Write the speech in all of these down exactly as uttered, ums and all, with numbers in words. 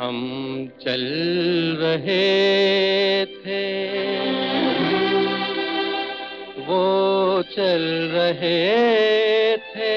हम चल रहे थे, वो चल रहे थे,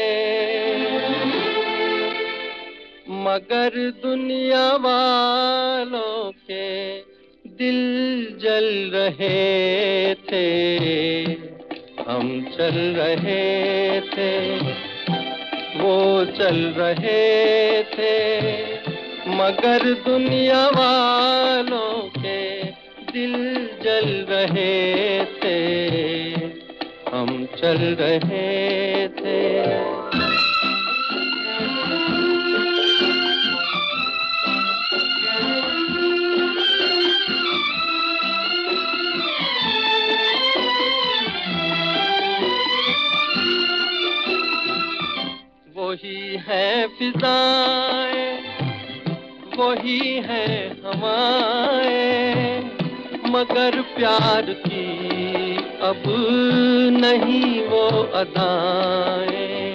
मगर दुनिया वालों के दिल जल रहे थे। हम चल रहे थे, वो चल रहे थे, मगर दुनिया वालों के दिल जल रहे थे। हम चल रहे थे। वही है फिजाएं, वही है हवाएं, मगर प्यार की अब नहीं वो अदाएं।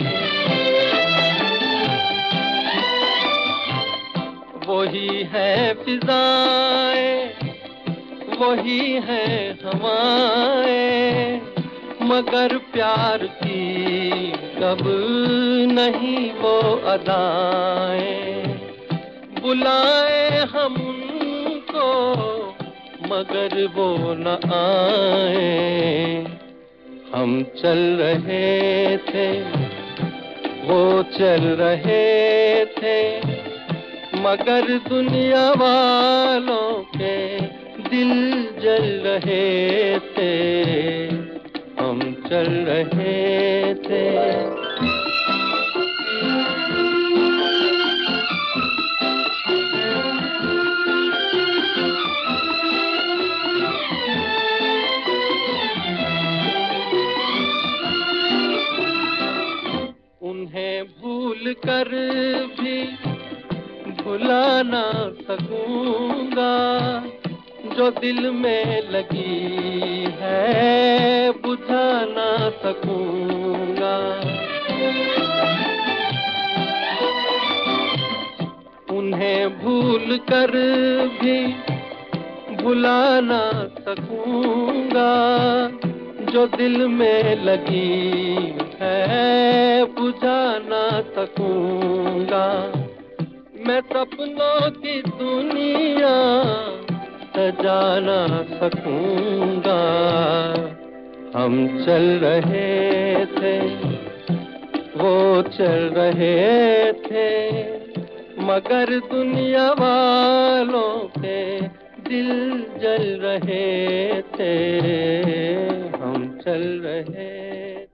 वही है फिजाएं, वही है हवाएं, मगर प्यार की कब नहीं वो अदाएं। बुलाए हम उनको मगर वो न आए। हम चल रहे थे, वो चल रहे थे, मगर दुनिया वालों के दिल जल रहे थे। हम चल रहे थे। उन्हें भूल कर भी भुला ना सकूंगा, जो दिल में लगी है बुझा ना सकूंगा। उन्हें भूल कर भी भुला ना सकूंगा, जो दिल में लगी है बुझा ना सकूंगा। मैं सपनों की दुनिया सजा ना सकूंगा। हम चल रहे थे, वो चल रहे थे, मगर दुनिया वालों के दिल जल रहे थे। हम चल रहे